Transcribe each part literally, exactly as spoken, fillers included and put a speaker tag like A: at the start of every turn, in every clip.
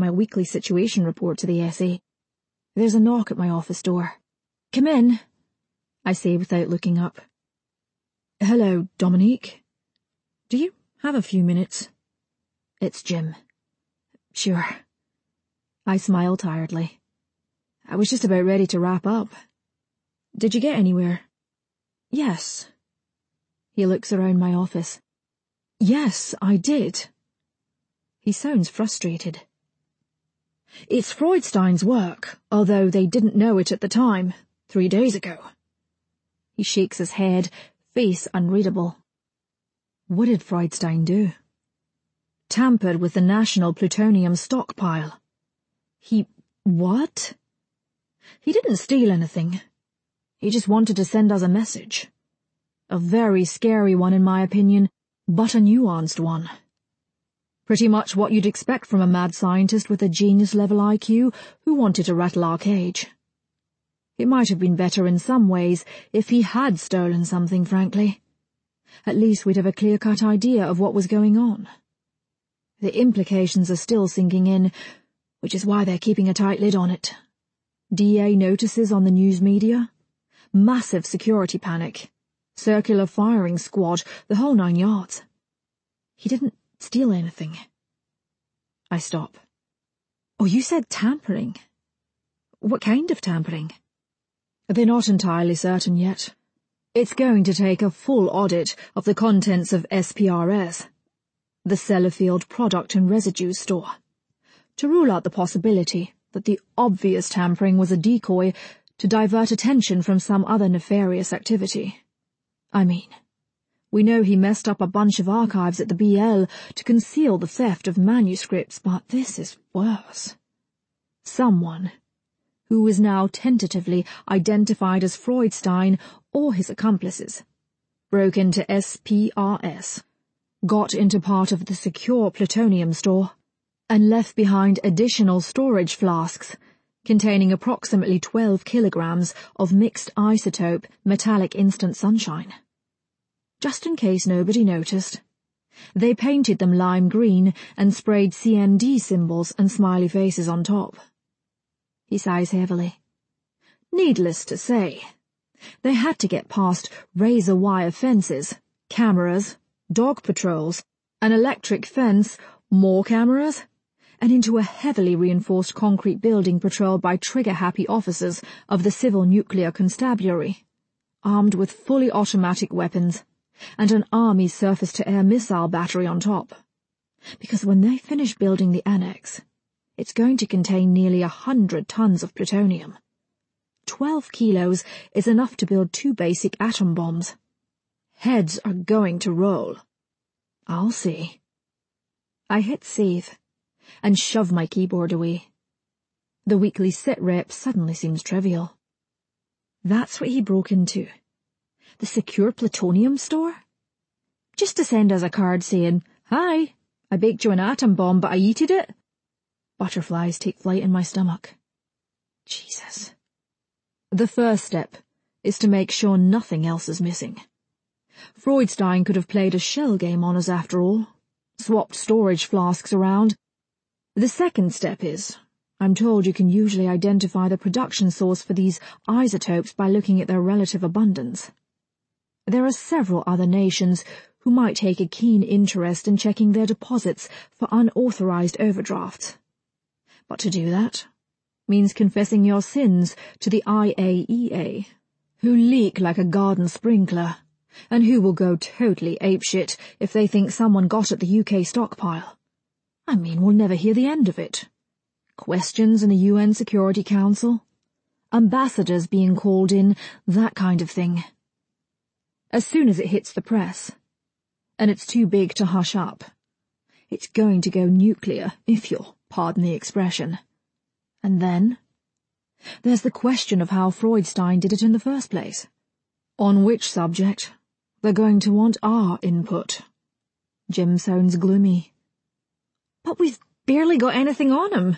A: my weekly situation report to the S A. There's a knock at my office door. "Come in," I say without looking up. "Hello, Dominique. Do you have a few minutes?" It's Jim. "Sure." I smile tiredly. I was just about ready to wrap up. "Did you get anywhere?" "Yes." He looks around my office. "Yes, I did." He sounds frustrated. "It's Freudstein's work, although they didn't know it at the time, three days ago." He shakes his head, face unreadable. "What did Freudstein do?" "Tampered with the national plutonium stockpile." He... what? "He didn't steal anything. He just wanted to send us a message. A very scary one in my opinion, but a nuanced one. Pretty much what you'd expect from a mad scientist with a genius-level I Q who wanted to rattle our cage. It might have been better in some ways if he had stolen something, frankly. At least we'd have a clear-cut idea of what was going on. The implications are still sinking in, which is why they're keeping a tight lid on it. D A notices on the news media, massive security panic, circular firing squad, the whole nine yards. He didn't steal anything." I stop. "Oh, you said tampering. What kind of tampering?" "They're not entirely certain yet. It's going to take a full audit of the contents of S P R S, the Sellafield Product and Residue Store, to rule out the possibility that the obvious tampering was a decoy to divert attention from some other nefarious activity. I mean, we know he messed up a bunch of archives at the B L to conceal the theft of manuscripts, but this is worse. Someone, who is now tentatively identified as Freudstein or his accomplices, broke into S P R S, got into part of the secure plutonium store, and left behind additional storage flasks containing approximately twelve kilograms of mixed isotope metallic instant sunshine. Just in case nobody noticed, they painted them lime green and sprayed C N D symbols and smiley faces on top." He sighs heavily. "Needless to say, they had to get past razor wire fences, cameras, dog patrols, an electric fence, more cameras, and into a heavily reinforced concrete building patrolled by trigger-happy officers of the Civil Nuclear Constabulary, armed with fully automatic weapons, and an army surface-to-air missile battery on top. Because when they finish building the annex, it's going to contain nearly a hundred tons of plutonium. Twelve kilos is enough to build two basic atom bombs. Heads are going to roll. I'll see." I hit save and shove my keyboard away. The weekly sit rep suddenly seems trivial. That's what he broke into. The secure plutonium store? Just to send us a card saying, "Hi, I baked you an atom bomb, but I yeeted it." Butterflies take flight in my stomach. Jesus. The first step is to make sure nothing else is missing. Freudstein could have played a shell game on us after all, swapped storage flasks around. The second step is, I'm told you can usually identify the production source for these isotopes by looking at their relative abundance. There are several other nations who might take a keen interest in checking their deposits for unauthorized overdrafts. But to do that means confessing your sins to the I A E A, who leak like a garden sprinkler, and who will go totally apeshit if they think someone got at the U K stockpile. I mean, we'll never hear the end of it. Questions in the U N Security Council, ambassadors being called in, that kind of thing. As soon as it hits the press, and it's too big to hush up, it's going to go nuclear, if you'll pardon the expression. And then there's the question of how Freudstein did it in the first place, on which subject they're going to want our input. Jim sounds gloomy. But we've barely got anything on him.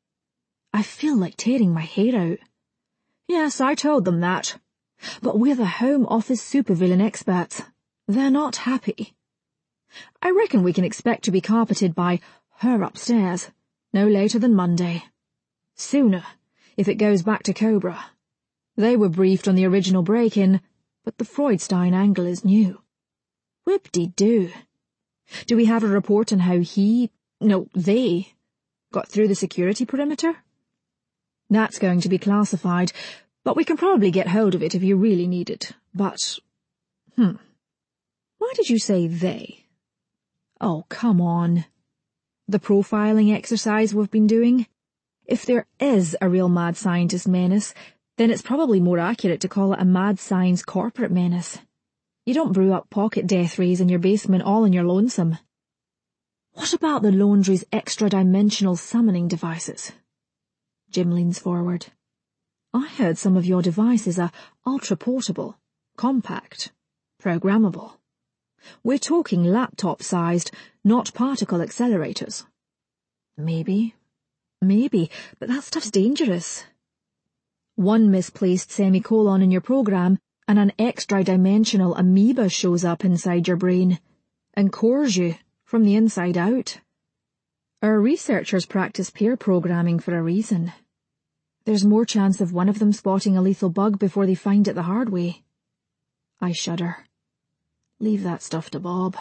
A: I feel like tearing my hair out. Yes, I told them that. But we're the Home Office supervillain experts. They're not happy. I reckon we can expect to be carpeted by her upstairs, No later than Monday. Sooner, if it goes back to Cobra. They were briefed on the original break-in, but the Freudstein angle is new. Whip-de-doo. Do we have a report on how he, no, they, got through the security perimeter? That's going to be classified, but we can probably get hold of it if you really need it. But, hmm, why did you say they? Oh, come on. The profiling exercise we've been doing? If there is a real mad scientist menace, then it's probably more accurate to call it a mad science corporate menace. You don't brew up pocket death rays in your basement all in your lonesome. What about the laundry's extra-dimensional summoning devices? Jim leans forward. I heard some of your devices are ultra-portable, compact, programmable. We're talking laptop-sized, not particle accelerators. Maybe, maybe, but that stuff's dangerous. One misplaced semicolon in your program and an extra-dimensional amoeba shows up inside your brain and cores you from the inside out. Our researchers practice pair programming for a reason. There's more chance of one of them spotting a lethal bug before they find it the hard way. I shudder. Leave that stuff to Bob.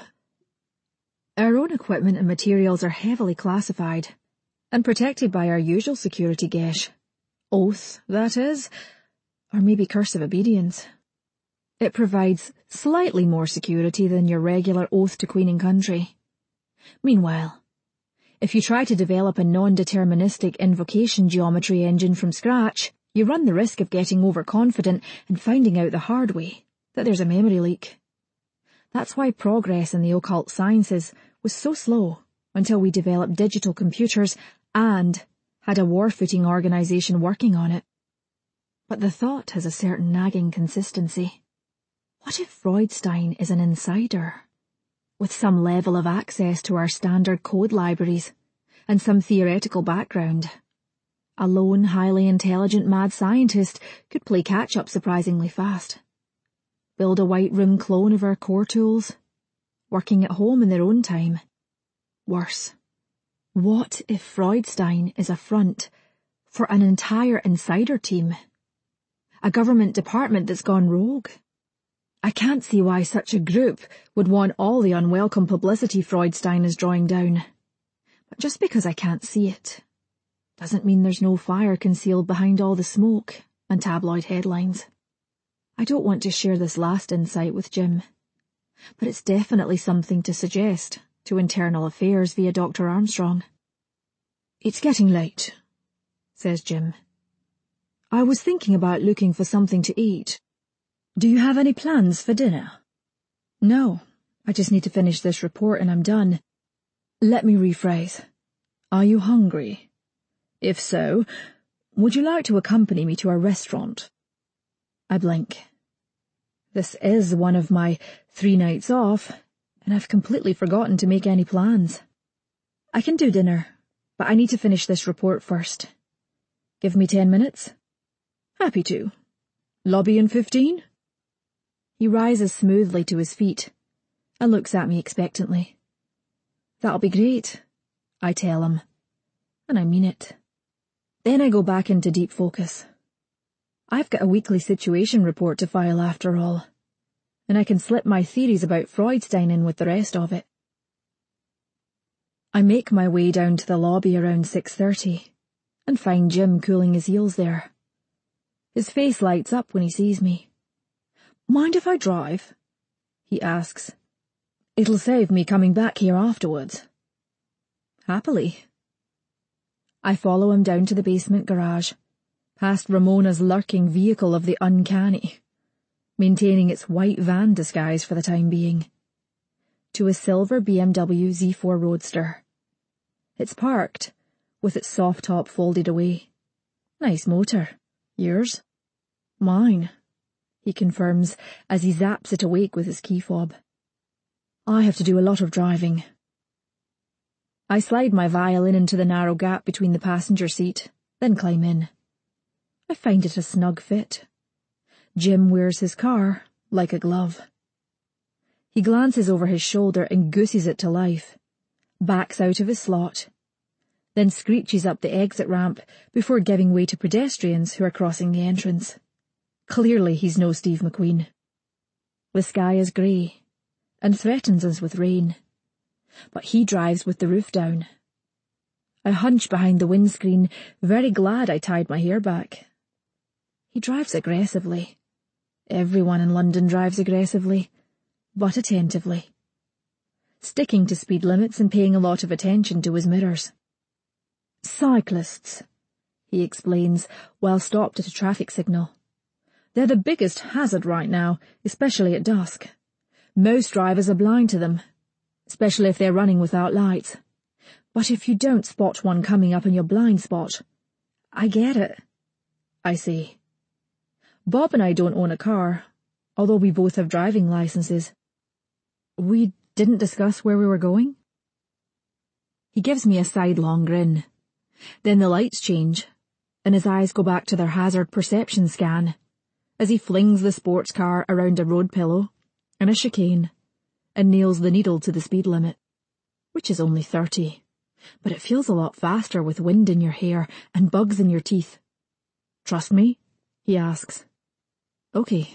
A: Our own equipment and materials are heavily classified and protected by our usual security gesh. Oath, that is, or maybe curse of obedience. It provides slightly more security than your regular oath to Queen and Country. Meanwhile, if you try to develop a non-deterministic invocation geometry engine from scratch, you run the risk of getting overconfident and finding out the hard way that there's a memory leak. That's why progress in the occult sciences was so slow until we developed digital computers and had a war-footing organization working on it. But the thought has a certain nagging consistency. What if Freudstein is an insider, with some level of access to our standard code libraries and some theoretical background? A lone, highly intelligent mad scientist could play catch-up surprisingly fast. Build a White Room clone of our core tools, working at home in their own time. Worse, what if Freudstein is a front for an entire insider team? A government department that's gone rogue? I can't see why such a group would want all the unwelcome publicity Freudstein is drawing down. But just because I can't see it, doesn't mean there's no fire concealed behind all the smoke and tabloid headlines. I don't want to share this last insight with Jim, but it's definitely something to suggest to Internal Affairs via Doctor Armstrong. It's getting late, says Jim. I was thinking about looking for something to eat. Do you have any plans for dinner? No, I just need to finish this report and I'm done. Let me rephrase. Are you hungry? If so, would you like to accompany me to a restaurant? I blink. This is one of my three nights off, and I've completely forgotten to make any plans. I can do dinner, but I need to finish this report first. Give me ten minutes? Happy to. Lobby in fifteen? He rises smoothly to his feet and looks at me expectantly. That'll be great, I tell him, and I mean it. Then I go back into deep focus. I've got a weekly situation report to file after all, and I can slip my theories about Freudstein in with the rest of it. I make my way down to the lobby around six thirty and find Jim cooling his heels there. His face lights up when he sees me. Mind if I drive? He asks. It'll save me coming back here afterwards. Happily. I follow him down to the basement garage, past Ramona's lurking vehicle of the uncanny, maintaining its white van disguise for the time being, to a silver B M W Z four Roadster. It's parked, with its soft top folded away. Nice motor. Yours? Mine, he confirms as he zaps it awake with his key fob. I have to do a lot of driving. I slide my violin into the narrow gap between the passenger seat, then climb in. I find it a snug fit. Jim wears his car like a glove. He glances over his shoulder and gooses it to life, backs out of his slot, then screeches up the exit ramp before giving way to pedestrians who are crossing the entrance. Clearly he's no Steve McQueen. The sky is grey and threatens us with rain, but he drives with the roof down. I hunch behind the windscreen, very glad I tied my hair back. He drives aggressively. Everyone in London drives aggressively, but attentively, sticking to speed limits and paying a lot of attention to his mirrors. Cyclists, he explains, while stopped at a traffic signal. They're the biggest hazard right now, especially at dusk. Most drivers are blind to them, especially if they're running without lights. But if you don't spot one coming up in your blind spot, I get it, I say. Bob and I don't own a car, although we both have driving licenses. We didn't discuss where we were going? He gives me a sidelong grin. Then the lights change, and his eyes go back to their hazard perception scan, as he flings the sports car around a road pillow and a chicane, and nails the needle to the speed limit, which is only thirty, but it feels a lot faster with wind in your hair and bugs in your teeth. Trust me? He asks. Okay.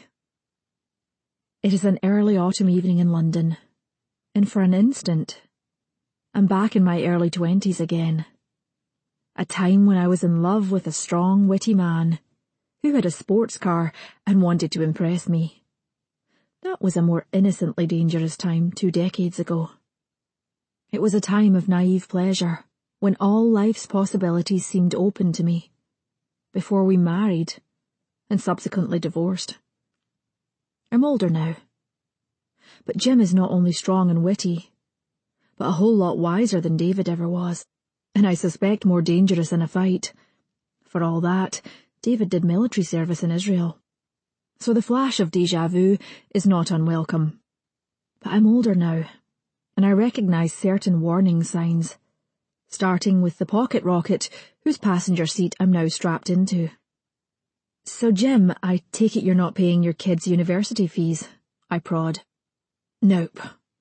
A: It is an early autumn evening in London, and for an instant, I'm back in my early twenties again. A time when I was in love with a strong, witty man who had a sports car and wanted to impress me. That was a more innocently dangerous time two decades ago. It was a time of naive pleasure, when all life's possibilities seemed open to me, before we married and subsequently divorced. I'm older now. But Jim is not only strong and witty, but a whole lot wiser than David ever was, and I suspect more dangerous in a fight. For all that, David did military service in Israel. So the flash of déjà vu is not unwelcome. But I'm older now, and I recognise certain warning signs, starting with the pocket rocket whose passenger seat I'm now strapped into. So Jim, I take it you're not paying your kids' university fees, I prod. Nope.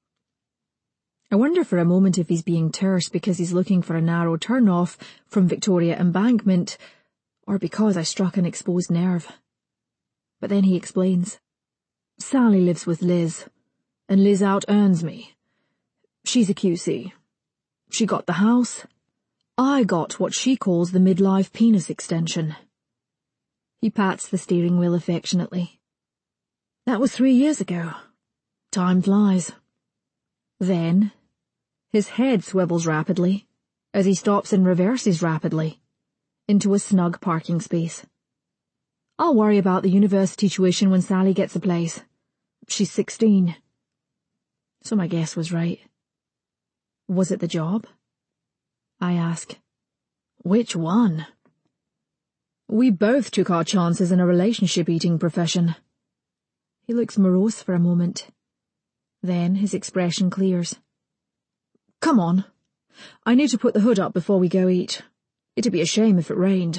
A: I wonder for a moment if he's being terse because he's looking for a narrow turn-off from Victoria Embankment, or because I struck an exposed nerve. But then he explains. Sally lives with Liz, and Liz out-earns me. She's a Q C. She got the house. I got what she calls the midlife penis extension. He pats the steering wheel affectionately. That was three years ago. Time flies. Then, his head swivels rapidly, as he stops and reverses rapidly, into a snug parking space. I'll worry about the university tuition when Sally gets a place. She's sixteen. So my guess was right. Was it the job? I ask. Which one? We both took our chances in a relationship-eating profession. He looks morose for a moment. Then his expression clears. Come on. I need to put the hood up before we go eat. It'd be a shame if it rained.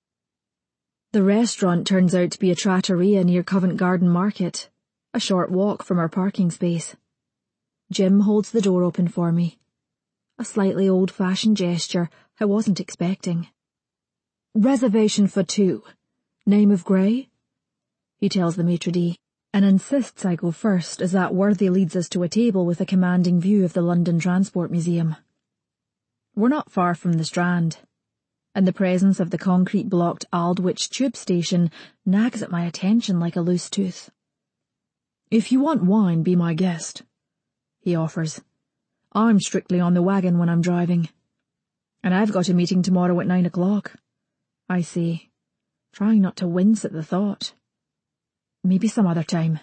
A: The restaurant turns out to be a trattoria near Covent Garden Market, a short walk from our parking space. Jim holds the door open for me. A slightly old-fashioned gesture I wasn't expecting. Reservation for two. Name of Grey? He tells the maitre d', and insists I go first as that worthy leads us to a table with a commanding view of the London Transport Museum. We're not far from the Strand, and the presence of the concrete-blocked Aldwych tube station nags at my attention like a loose tooth. If you want wine, be my guest, he offers. I'm strictly on the wagon when I'm driving. And I've got a meeting tomorrow at nine o'clock. I say, trying not to wince at the thought. Maybe some other time.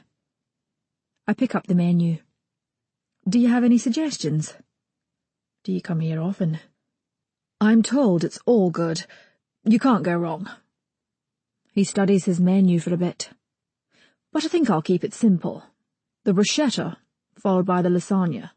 A: I pick up the menu. Do you have any suggestions? Do you come here often? I'm told it's all good. You can't go wrong. He studies his menu for a bit. But I think I'll keep it simple. The bruschetta, followed by the lasagna.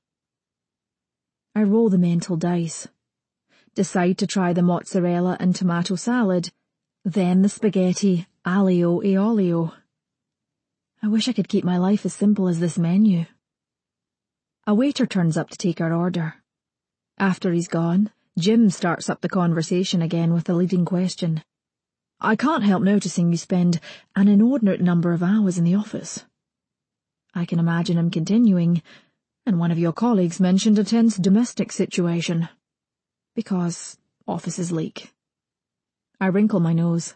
A: I roll the mental dice. Decide to try the mozzarella and tomato salad, then the spaghetti aglio e olio. I wish I could keep my life as simple as this menu. A waiter turns up to take our order. After he's gone, Jim starts up the conversation again with the leading question. I can't help noticing you spend an inordinate number of hours in the office. I can imagine him continuing, and one of your colleagues mentioned a tense domestic situation. Because offices leak. I wrinkle my nose.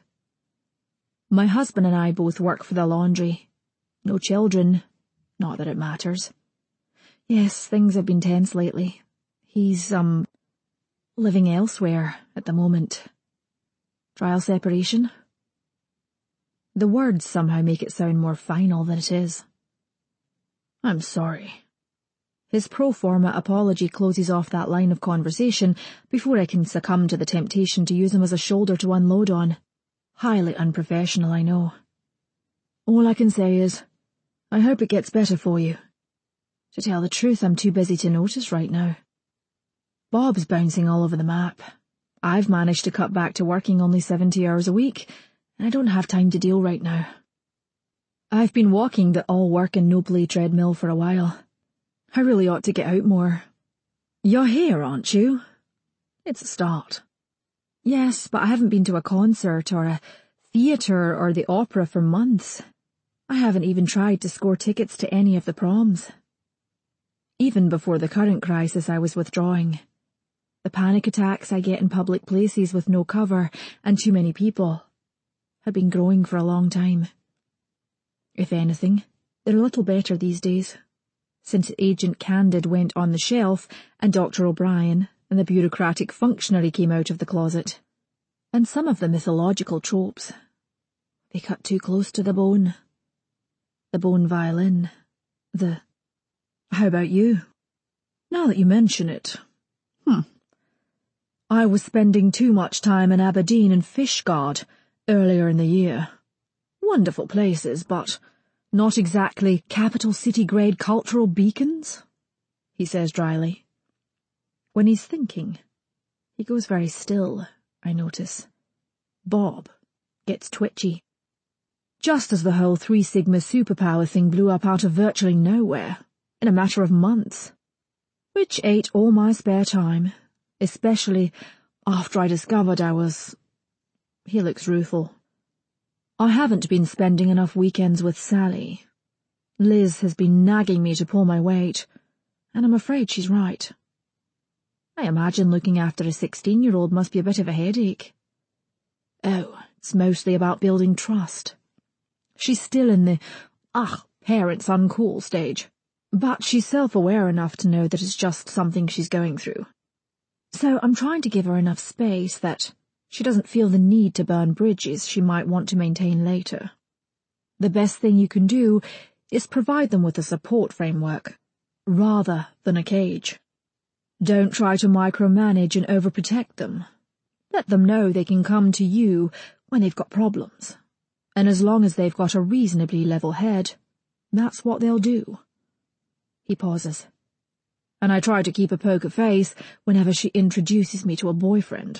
A: My husband and I both work for the laundry. No children, not that it matters. Yes, things have been tense lately. He's, um... living elsewhere at the moment. Trial separation? The words somehow make it sound more final than it is. I'm sorry. His pro forma apology closes off that line of conversation before I can succumb to the temptation to use him as a shoulder to unload on. Highly unprofessional, I know. All I can say is, I hope it gets better for you. To tell the truth, I'm too busy to notice right now. Bob's bouncing all over the map. I've managed to cut back to working only seventy hours a week, and I don't have time to deal right now. I've been walking the all-work and no-play treadmill for a while. I really ought to get out more. You're here, aren't you? It's a start. Yes, but I haven't been to a concert or a theatre or the opera for months. I haven't even tried to score tickets to any of the proms. Even before the current crisis, I was withdrawing. The panic attacks I get in public places with no cover and too many people had been growing for a long time. If anything, they're a little better these days, since Agent Candid went on the shelf and Doctor O'Brien and the bureaucratic functionary came out of the closet. And some of the mythological tropes, they cut too close to the bone. The bone violin, the... How about you? Now that you mention it, hmm. I was spending too much time in Aberdeen and Fishguard earlier in the year. Wonderful places, but not exactly capital city-grade cultural beacons, he says dryly. When he's thinking, he goes very still, I notice. Bob gets twitchy. Just as the whole Three Sigma superpower thing blew up out of virtually nowhere, in a matter of months, which ate all my spare time, especially after I discovered I was... He looks rueful. I haven't been spending enough weekends with Sally. Liz has been nagging me to pull my weight, and I'm afraid she's right. I imagine looking after a sixteen-year-old must be a bit of a headache. Oh, it's mostly about building trust. She's still in the, ugh, parents uncool stage, but she's self-aware enough to know that it's just something she's going through. So I'm trying to give her enough space that she doesn't feel the need to burn bridges she might want to maintain later. The best thing you can do is provide them with a support framework, rather than a cage. Don't try to micromanage and overprotect them. Let them know they can come to you when they've got problems. And as long as they've got a reasonably level head, that's what they'll do. He pauses. And I try to keep a poker face whenever she introduces me to a boyfriend.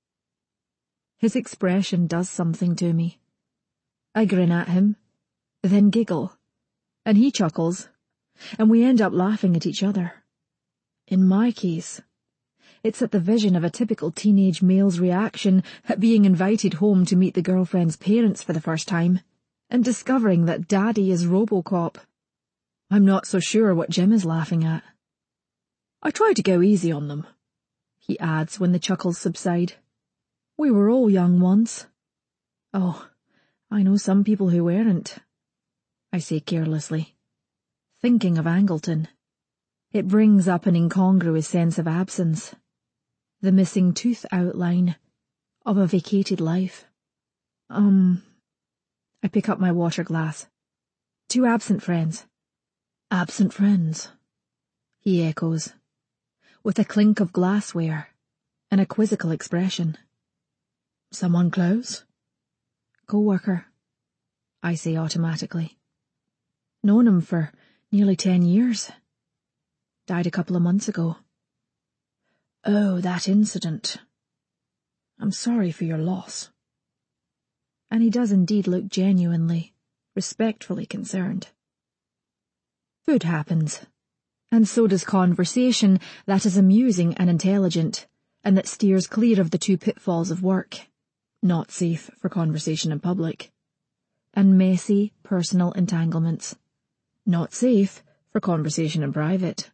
A: His expression does something to me. I grin at him, then giggle, and he chuckles, and we end up laughing at each other. In my case, it's at the vision of a typical teenage male's reaction at being invited home to meet the girlfriend's parents for the first time, and discovering that Daddy is RoboCop. I'm not so sure what Jim is laughing at. I try to go easy on them, he adds when the chuckles subside. We were all young once. Oh, I know some people who weren't, I say carelessly, thinking of Angleton. It brings up an incongruous sense of absence, the missing tooth outline of a vacated life. Um, I pick up my water glass. Two absent friends. Absent friends, he echoes, with a clink of glassware and a quizzical expression. Someone close? Co-worker, I say automatically. Known him for nearly ten years. Died a couple of months ago. Oh, that incident. I'm sorry for your loss. And he does indeed look genuinely, respectfully concerned. Food happens, and so does conversation that is amusing and intelligent, and that steers clear of the two pitfalls of work, not safe for conversation in public, and messy personal entanglements, not safe for conversation in private.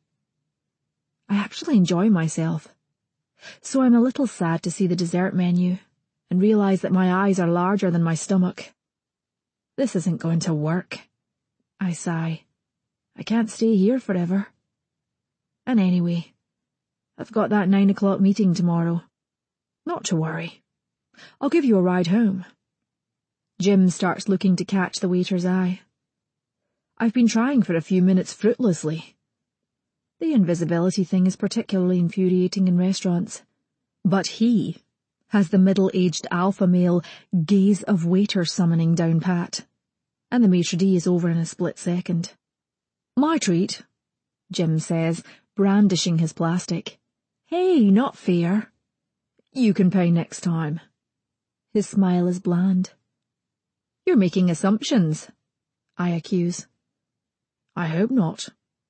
A: I actually enjoy myself, so I'm a little sad to see the dessert menu and realise that my eyes are larger than my stomach. This isn't going to work. I sigh. I can't stay here forever. And anyway, I've got that nine o'clock meeting tomorrow. Not to worry. I'll give you a ride home. Jim starts looking to catch the waiter's eye. I've been trying for a few minutes fruitlessly. The invisibility thing is particularly infuriating in restaurants. But he has the middle-aged alpha male gaze of waiter summoning down pat, and the maitre d' is over in a split second. My treat, Jim says, brandishing his plastic. Hey, not fair. You can pay next time. His smile is bland. You're making assumptions, I accuse. I hope not.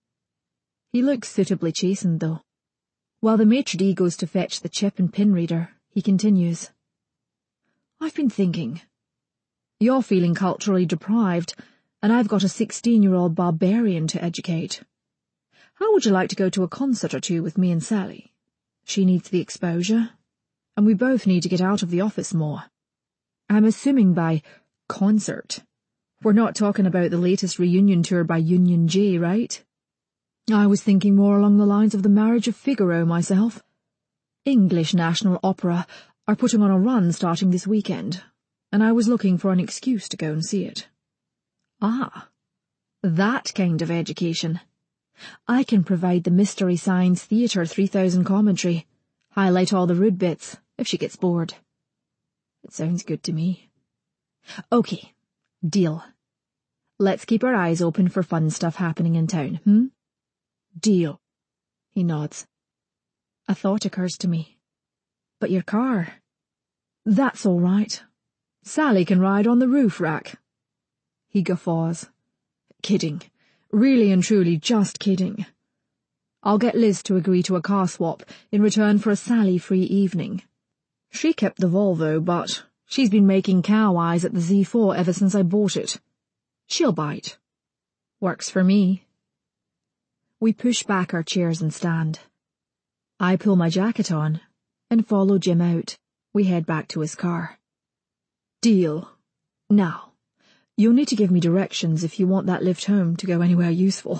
A: He looks suitably chastened, though. While the maitre d' goes to fetch the chip and pin reader, he continues. I've been thinking. You're feeling culturally deprived, and I've got a sixteen-year-old barbarian to educate. How would you like to go to a concert or two with me and Sally? She needs the exposure, and we both need to get out of the office more. I'm assuming by concert, we're not talking about the latest reunion tour by Union J, right? I was thinking more along the lines of The Marriage of Figaro myself. English National Opera are putting on a run starting this weekend, and I was looking for an excuse to go and see it. Ah, that kind of education. I can provide the Mystery Science Theatre three thousand commentary, highlight all the rude bits, if she gets bored. It sounds good to me. Okay, deal. Let's keep our eyes open for fun stuff happening in town, hmm? Deal. He nods. A thought occurs to me. But your car? That's all right. Sally can ride on the roof rack. He guffaws. Kidding. Really and truly just kidding. I'll get Liz to agree to a car swap in return for a Sally-free evening. She kept the Volvo, but she's been making cow eyes at the Z four ever since I bought it. She'll bite. Works for me. We push back our chairs and stand. I pull my jacket on and follow Jim out. We head back to his car. Deal. Now, you'll need to give me directions if you want that lift home to go anywhere useful.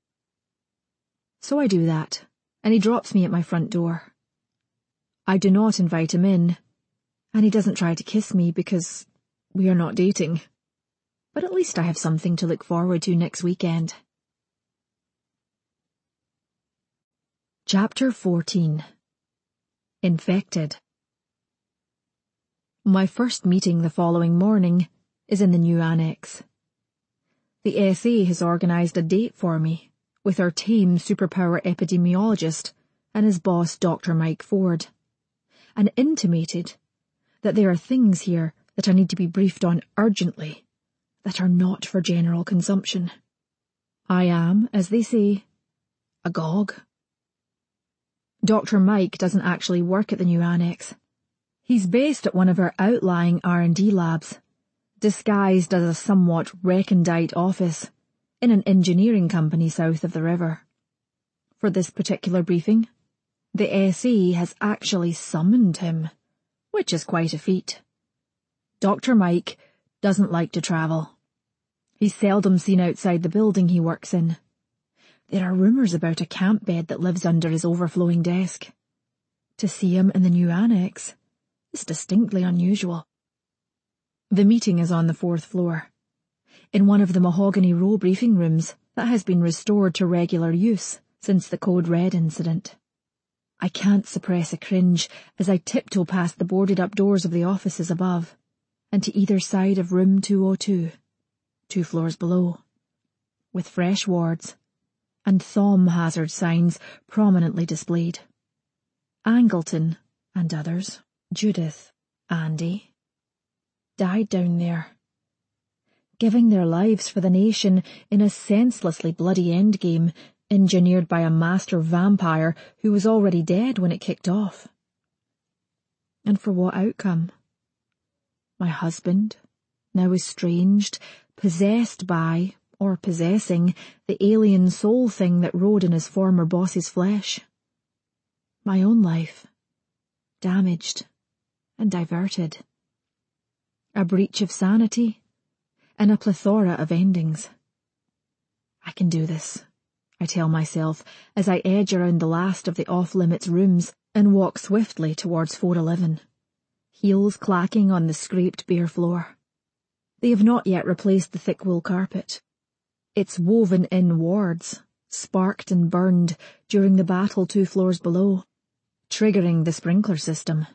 A: So I do that, and he drops me at my front door. I do not invite him in, and he doesn't try to kiss me because we are not dating. But at least I have something to look forward to next weekend. Chapter fourteen. Infected. My first meeting the following morning is in the new annex. The S A has organised a date for me with our tame superpower epidemiologist and his boss Doctor Mike Ford, and intimated that there are things here that I need to be briefed on urgently that are not for general consumption. I am, as they say, agog. Doctor Mike doesn't actually work at the new annex. He's based at one of our outlying R and D labs, disguised as a somewhat recondite office in an engineering company south of the river. For this particular briefing, the S A has actually summoned him, which is quite a feat. Doctor Mike doesn't like to travel. He's seldom seen outside the building he works in. There are rumours about a camp bed that lives under his overflowing desk. To see him in the new annex is distinctly unusual. The meeting is on the fourth floor, in one of the mahogany row briefing rooms that has been restored to regular use since the Code Red incident. I can't suppress a cringe as I tiptoe past the boarded-up doors of the offices above, and to either side of room two oh two, two floors below, with fresh wards and thom hazard signs prominently displayed. Angleton and others, Judith, Andy, died down there, giving their lives for the nation in a senselessly bloody endgame engineered by a master vampire who was already dead when it kicked off. And for what outcome? My husband, now estranged, possessed by, or possessing, the alien soul thing that rode in his former boss's flesh. My own life, damaged and diverted. A breach of sanity, and a plethora of endings. I can do this, I tell myself as I edge around the last of the off-limits rooms and walk swiftly towards four eleven, heels clacking on the scraped bare floor. They have not yet replaced the thick wool carpet. It's woven in wards, sparked and burned during the battle two floors below, triggering the sprinkler system.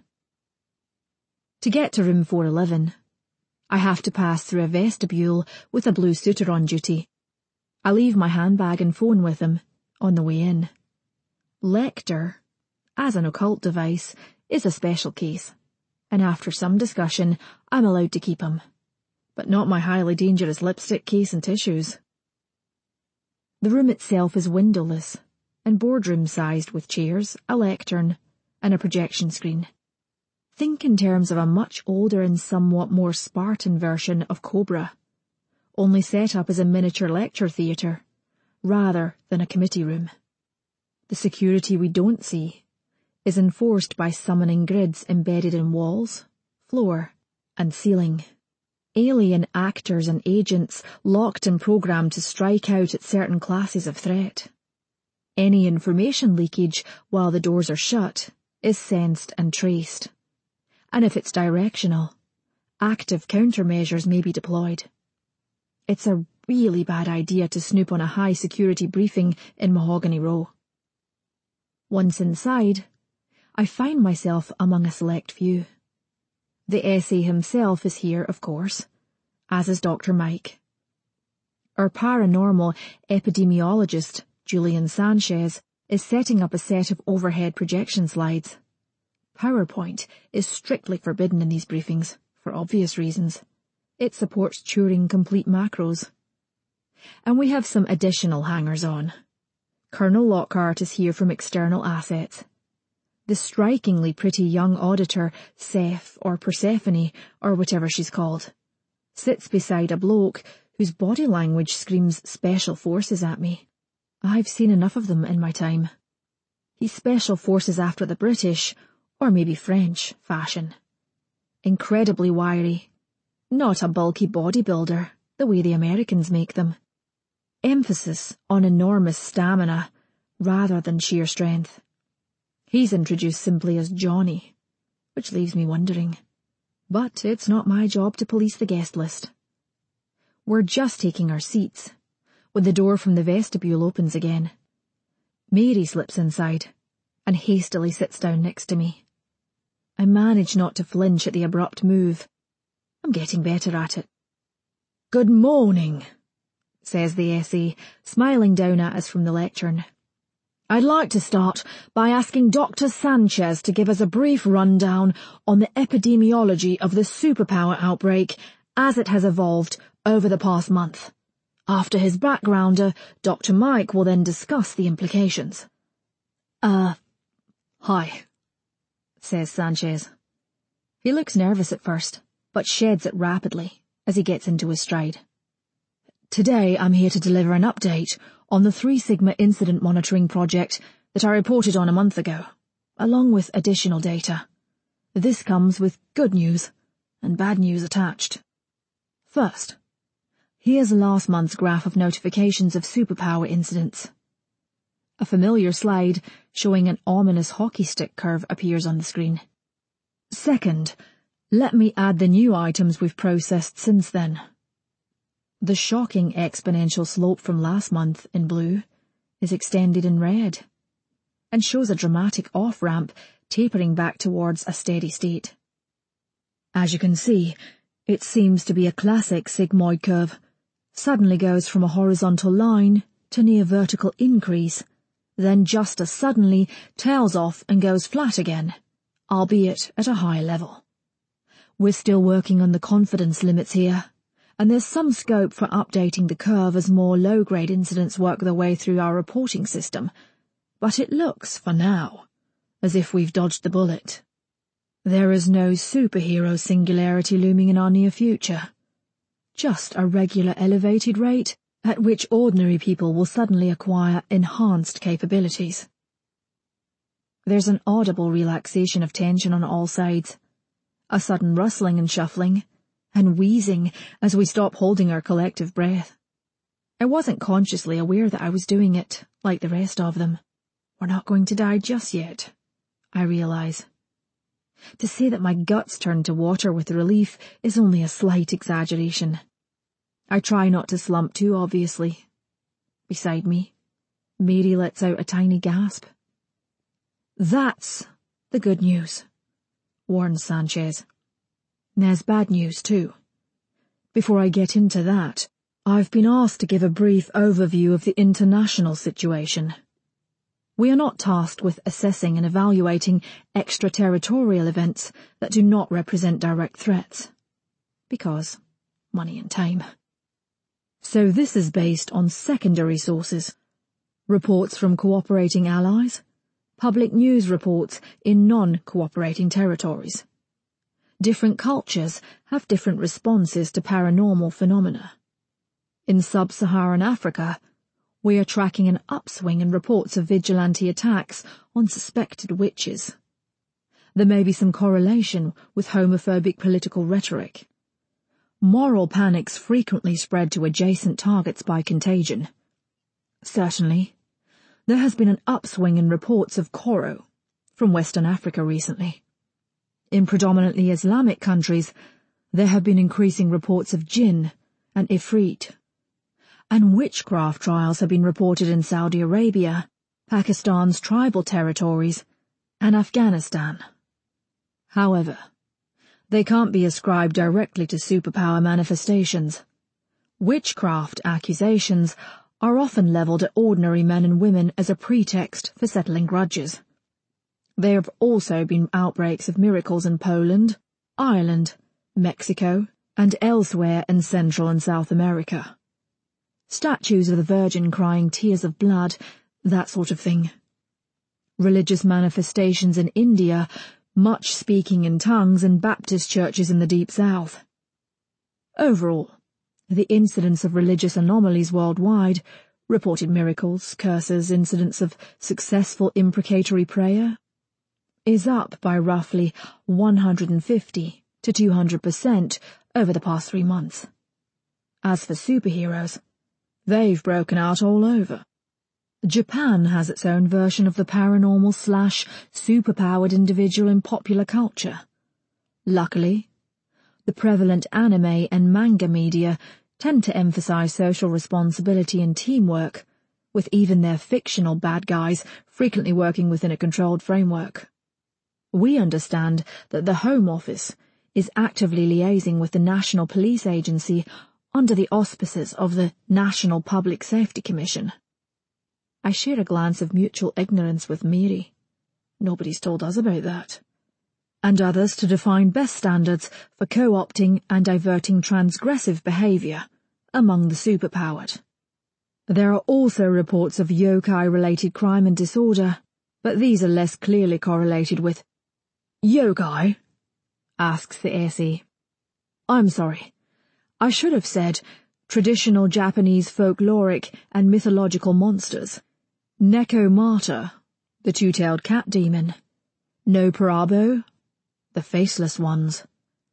A: To get to room four eleven, I have to pass through a vestibule with a blue suitor on duty. I leave my handbag and phone with him on the way in. Lecter, as an occult device, is a special case, and after some discussion, I'm allowed to keep him, but not my highly dangerous lipstick case and tissues. The room itself is windowless and boardroom-sized with chairs, a lectern, and a projection screen. Think in terms of a much older and somewhat more Spartan version of Cobra, only set up as a miniature lecture theatre, rather than a committee room. The security we don't see is enforced by summoning grids embedded in walls, floor, and ceiling. Alien actors and agents locked and programmed to strike out at certain classes of threat. Any information leakage while the doors are shut is sensed and traced. And if it's directional, active countermeasures may be deployed. It's a really bad idea to snoop on a high-security briefing in Mahogany Row. Once inside, I find myself among a select few. The S A himself is here, of course, as is Doctor Mike. Our paranormal epidemiologist, Julian Sanchez, is setting up a set of overhead projection slides. PowerPoint is strictly forbidden in these briefings, for obvious reasons. It supports Turing complete macros. And we have some additional hangers-on. Colonel Lockhart is here from External Assets. The strikingly pretty young auditor, Seth or Persephone, or whatever she's called, sits beside a bloke whose body language screams special forces at me. I've seen enough of them in my time. He's special forces after the British, or maybe French, fashion. Incredibly wiry. Not a bulky bodybuilder, the way the Americans make them. Emphasis on enormous stamina, rather than sheer strength. He's introduced simply as Johnny, which leaves me wondering. But it's not my job to police the guest list. We're just taking our seats, when the door from the vestibule opens again. Mary slips inside, and hastily sits down next to me. I manage not to flinch at the abrupt move. I'm getting better at it. "Good morning," says the S A, smiling down at us from the lectern. "I'd like to start by asking Doctor Sanchez to give us a brief rundown on the epidemiology of the superpower outbreak as it has evolved over the past month. After his backgrounder, Doctor Mike will then discuss the implications." Uh, hi, says Sanchez. He looks nervous at first, but sheds it rapidly as he gets into his stride. "Today I'm here to deliver an update on the Three Sigma incident monitoring project that I reported on a month ago, along with additional data. This comes with good news and bad news attached. First, here's last month's graph of notifications of superpower incidents." A familiar slide showing an ominous hockey stick curve appears on the screen. "Second, let me add the new items we've processed since then." The shocking exponential slope from last month in blue is extended in red, and shows a dramatic off-ramp tapering back towards a steady state. As you can see, it seems to be a classic sigmoid curve. Suddenly goes from a horizontal line to near vertical increase, then just as suddenly tails off and goes flat again, albeit at a high level. We're still working on the confidence limits here, and there's some scope for updating the curve as more low-grade incidents work their way through our reporting system, but it looks, for now, as if we've dodged the bullet. There is no superhero singularity looming in our near future. Just a regular elevated rate at which ordinary people will suddenly acquire enhanced capabilities. There's an audible relaxation of tension on all sides, a sudden rustling and shuffling, and wheezing as we stop holding our collective breath. I wasn't consciously aware that I was doing it, like the rest of them. We're not going to die just yet, I realize. To say that my guts turned to water with relief is only a slight exaggeration. I try not to slump too obviously. Beside me, Mary lets out a tiny gasp. That's the good news, warns Sanchez. There's bad news too. Before I get into that, I've been asked to give a brief overview of the international situation. We are not tasked with assessing and evaluating extraterritorial events that do not represent direct threats. Because money and time. So this is based on secondary sources. Reports from cooperating allies, public news reports in non-cooperating territories. Different cultures have different responses to paranormal phenomena. In sub-Saharan Africa, we are tracking an upswing in reports of vigilante attacks on suspected witches. There may be some correlation with homophobic political rhetoric. Moral panics frequently spread to adjacent targets by contagion. Certainly, there has been an upswing in reports of Koro from Western Africa recently. In predominantly Islamic countries, there have been increasing reports of jinn and ifrit. And witchcraft trials have been reported in Saudi Arabia, Pakistan's tribal territories, and Afghanistan. However, they can't be ascribed directly to superpower manifestations. Witchcraft accusations are often levelled at ordinary men and women as a pretext for settling grudges. There have also been outbreaks of miracles in Poland, Ireland, Mexico, and elsewhere in Central and South America. Statues of the Virgin crying tears of blood, that sort of thing. Religious manifestations in India, much speaking in tongues in Baptist churches in the Deep South. Overall, the incidence of religious anomalies worldwide, reported miracles, curses, incidents of successful imprecatory prayer, is up by roughly one hundred fifty to two hundred percent over the past three months. As for superheroes, they've broken out all over. Japan has its own version of the paranormal slash superpowered individual in popular culture. Luckily, the prevalent anime and manga media tend to emphasize social responsibility and teamwork, with even their fictional bad guys frequently working within a controlled framework. We understand that the Home Office is actively liaising with the National Police Agency under the auspices of the National Public Safety Commission. I share a glance of mutual ignorance with Mary. Nobody's told us about that. And others to define best standards for co-opting and diverting transgressive behaviour among the superpowered. There are also reports of yokai-related crime and disorder, but these are less clearly correlated with yokai, asks the S E. I'm sorry. I should have said traditional Japanese folkloric and mythological monsters. Nekomata, the two-tailed cat demon. No Parabo, the faceless ones.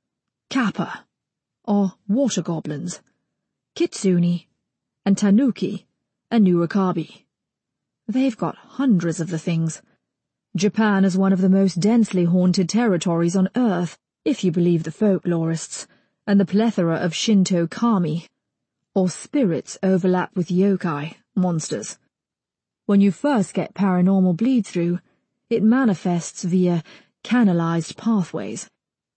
A: Kappa, or water goblins. Kitsune, and Tanuki, and Urakabi. They've got hundreds of the things. Japan is one of the most densely haunted territories on Earth, if you believe the folklorists, and the plethora of Shinto kami, or spirits, overlap with yokai, monsters. When you first get paranormal bleed-through, it manifests via canalized pathways.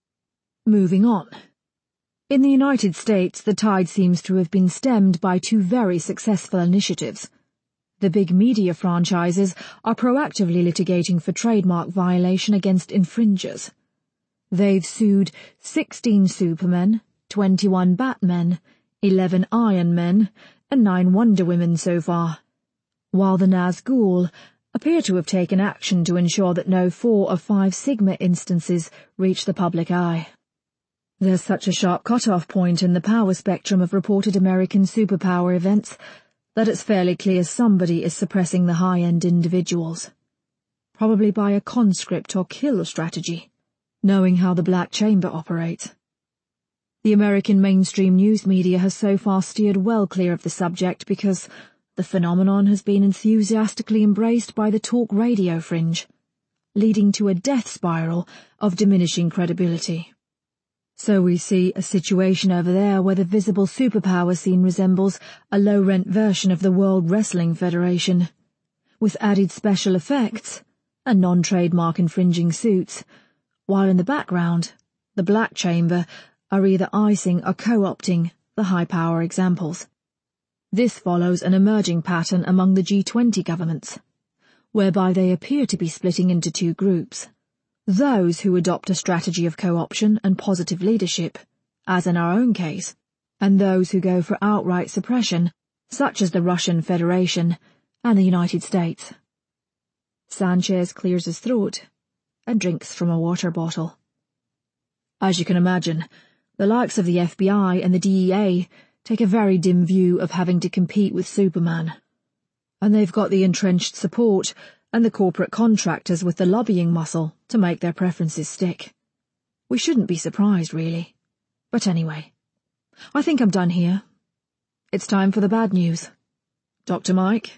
A: Moving on. In the United States, the tide seems to have been stemmed by two very successful initiatives. The big media franchises are proactively litigating for trademark violation against infringers. They've sued sixteen Supermen, twenty-one Batmen, eleven Iron Men, and nine Wonder Women so far, while the Nazgul, appear to have taken action to ensure that no four of five Sigma instances reach the public eye. There's such a sharp cut-off point in the power spectrum of reported American superpower events that it's fairly clear somebody is suppressing the high-end individuals. Probably by a conscript or kill strategy, knowing how the Black Chamber operates. The American mainstream news media has so far steered well clear of the subject because the phenomenon has been enthusiastically embraced by the talk radio fringe, leading to a death spiral of diminishing credibility. So we see a situation over there where the visible superpower scene resembles a low-rent version of the World Wrestling Federation, with added special effects and non-trademark infringing suits, while in the background, the Black Chamber are either icing or co-opting the high-power examples. This follows an emerging pattern among the G twenty governments, whereby they appear to be splitting into two groups. Those who adopt a strategy of co-option and positive leadership, as in our own case, and those who go for outright suppression, such as the Russian Federation and the United States. Sanchez clears his throat and drinks from a water bottle. As you can imagine, the likes of the F B I and the D E A take a very dim view of having to compete with Superman. And they've got the entrenched support and the corporate contractors with the lobbying muscle to make their preferences stick. We shouldn't be surprised, really. But anyway, I think I'm done here. It's time for the bad news. Doctor Mike?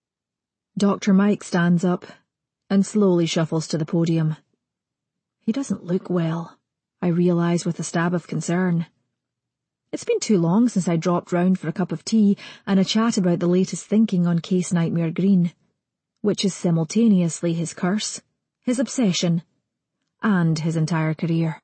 A: Doctor Mike stands up and slowly shuffles to the podium. He doesn't look well, I realise with a stab of concern. It's been too long since I dropped round for a cup of tea and a chat about the latest thinking on Case Nightmare Green, which is simultaneously his curse, his obsession, and his entire career.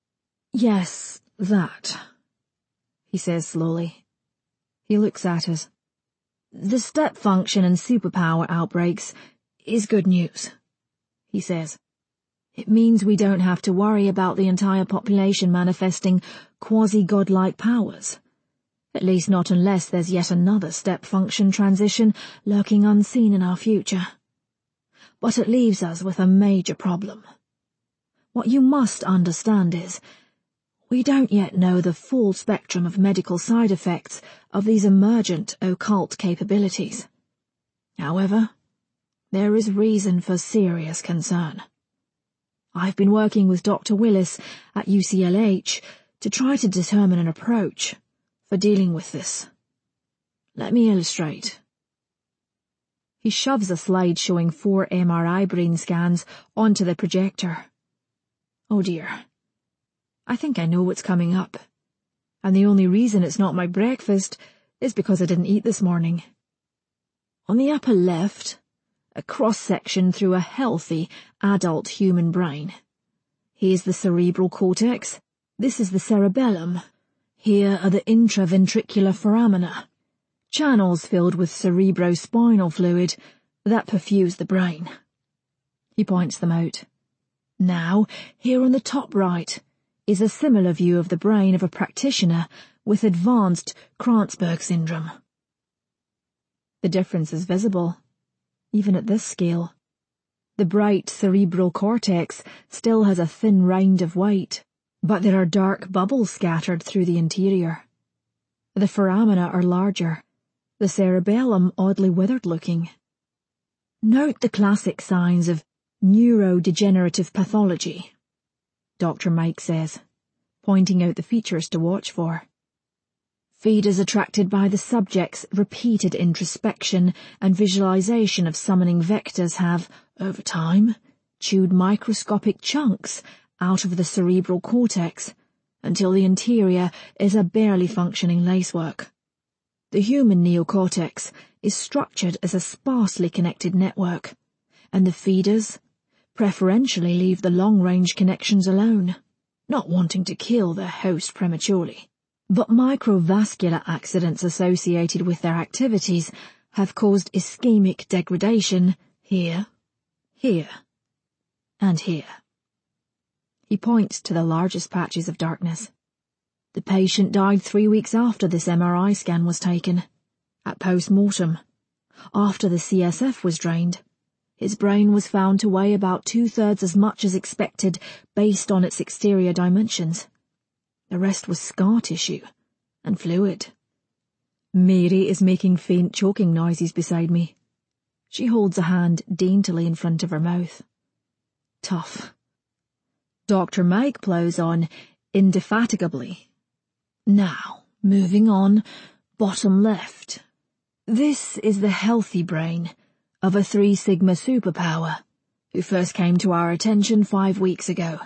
A: Yes, that, he says slowly. He looks at us. The step function and superpower outbreaks is good news, he says. It means we don't have to worry about the entire population manifesting quasi-godlike powers. At least not unless there's yet another step function transition lurking unseen in our future. But it leaves us with a major problem. What you must understand is, we don't yet know the full spectrum of medical side effects of these emergent occult capabilities. However, there is reason for serious concern. I've been working with Doctor Willis at U C L H to try to determine an approach for dealing with this. Let me illustrate. He shoves a slide showing four M R I brain scans onto the projector. Oh dear. I think I know what's coming up. And the only reason it's not my breakfast is because I didn't eat this morning. On the upper left, a cross-section through a healthy, adult human brain. Here's the cerebral cortex. This is the cerebellum. Here are the intraventricular foramina, channels filled with cerebrospinal fluid that perfuse the brain. He points them out. Now, here on the top right is a similar view of the brain of a practitioner with advanced Kranzberg syndrome. The difference is visible, even at this scale. The bright cerebral cortex still has a thin rind of white, but there are dark bubbles scattered through the interior. The foramina are larger, the cerebellum oddly withered-looking. Note the classic signs of neurodegenerative pathology, Doctor Mike says, pointing out the features to watch for. Feeders attracted by the subject's repeated introspection and visualization of summoning vectors have, over time, chewed microscopic chunks out of the cerebral cortex until the interior is a barely functioning lacework. The human neocortex is structured as a sparsely connected network, and the feeders preferentially leave the long-range connections alone, not wanting to kill their host prematurely. But microvascular accidents associated with their activities have caused ischemic degradation here, here, and here. He points to the largest patches of darkness. The patient died three weeks after this M R I scan was taken, at post-mortem, after the C S F was drained, His brain was found to weigh about two-thirds as much as expected based on its exterior dimensions. The rest was scar tissue and fluid. Mary is making faint choking noises beside me. She holds a hand daintily in front of her mouth. Tough. Doctor Mike plows on, indefatigably. Now, moving on, bottom left. This is the healthy brain of a three Sigma superpower who first came to our attention five weeks ago.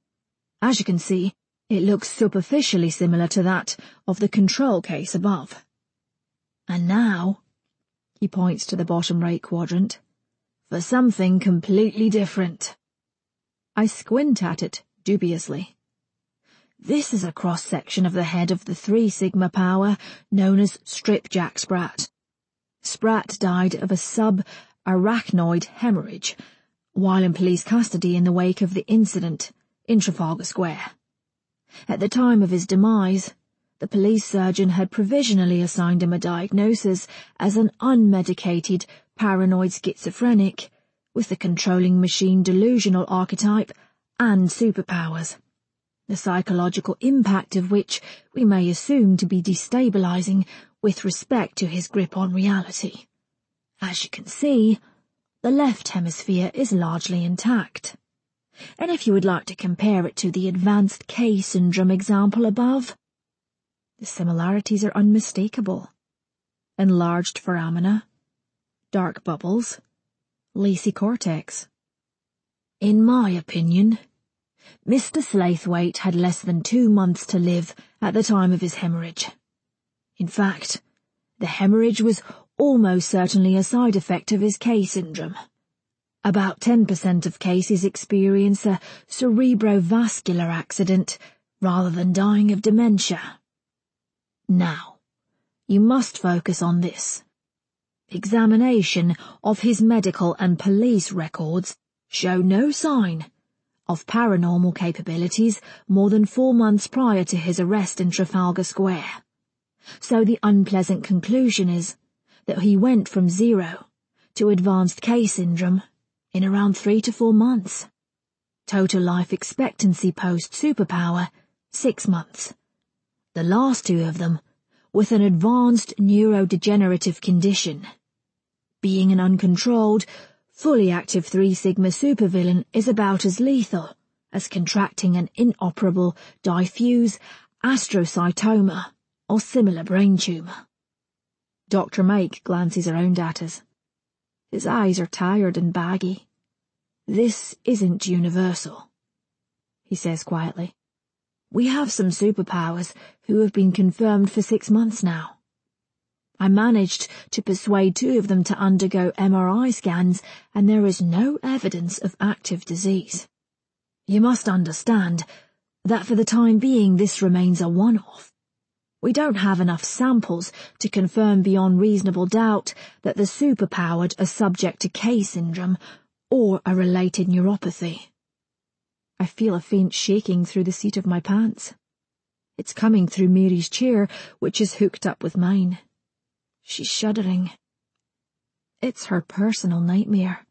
A: As you can see, it looks superficially similar to that of the control case above. And now, he points to the bottom right quadrant, for something completely different. I squint at it dubiously. This is a cross-section of the head of the three Sigma power known as Strip Jack Spratt. Spratt died of a sub-arachnoid hemorrhage while in police custody in the wake of the incident in Trafalgar Square. At the time of his demise, the police surgeon had provisionally assigned him a diagnosis as an unmedicated paranoid schizophrenic with the controlling machine delusional archetype and superpowers, the psychological impact of which we may assume to be destabilizing with respect to his grip on reality. As you can see, the left hemisphere is largely intact. And if you would like to compare it to the advanced K syndrome example above, the similarities are unmistakable. Enlarged foramina, dark bubbles, lacy cortex. In my opinion, Mister Slaithwaite had less than two months to live at the time of his hemorrhage. In fact, the hemorrhage was almost certainly a side effect of his K syndrome. About ten percent of cases experience a cerebrovascular accident rather than dying of dementia. Now, you must focus on this. Examination of his medical and police records show no sign of paranormal capabilities more than four months prior to his arrest in Trafalgar Square. So the unpleasant conclusion is that he went from zero to advanced K syndrome in around three to four months. Total life expectancy post-superpower, six months. The last two of them with an advanced neurodegenerative condition. Being an uncontrolled, fully active three Sigma supervillain is about as lethal as contracting an inoperable diffuse astrocytoma or similar brain tumour. Doctor Mike glances around at us. His eyes are tired and baggy. This isn't universal, he says quietly. We have some superpowers who have been confirmed for six months now. I managed to persuade two of them to undergo M R I scans, and there is no evidence of active disease. You must understand that for the time being this remains a one-off. We don't have enough samples to confirm beyond reasonable doubt that the superpowered are subject to K syndrome or a related neuropathy. I feel a faint shaking through the seat of my pants. It's coming through Mary's chair, which is hooked up with mine. She's shuddering. It's her personal nightmare.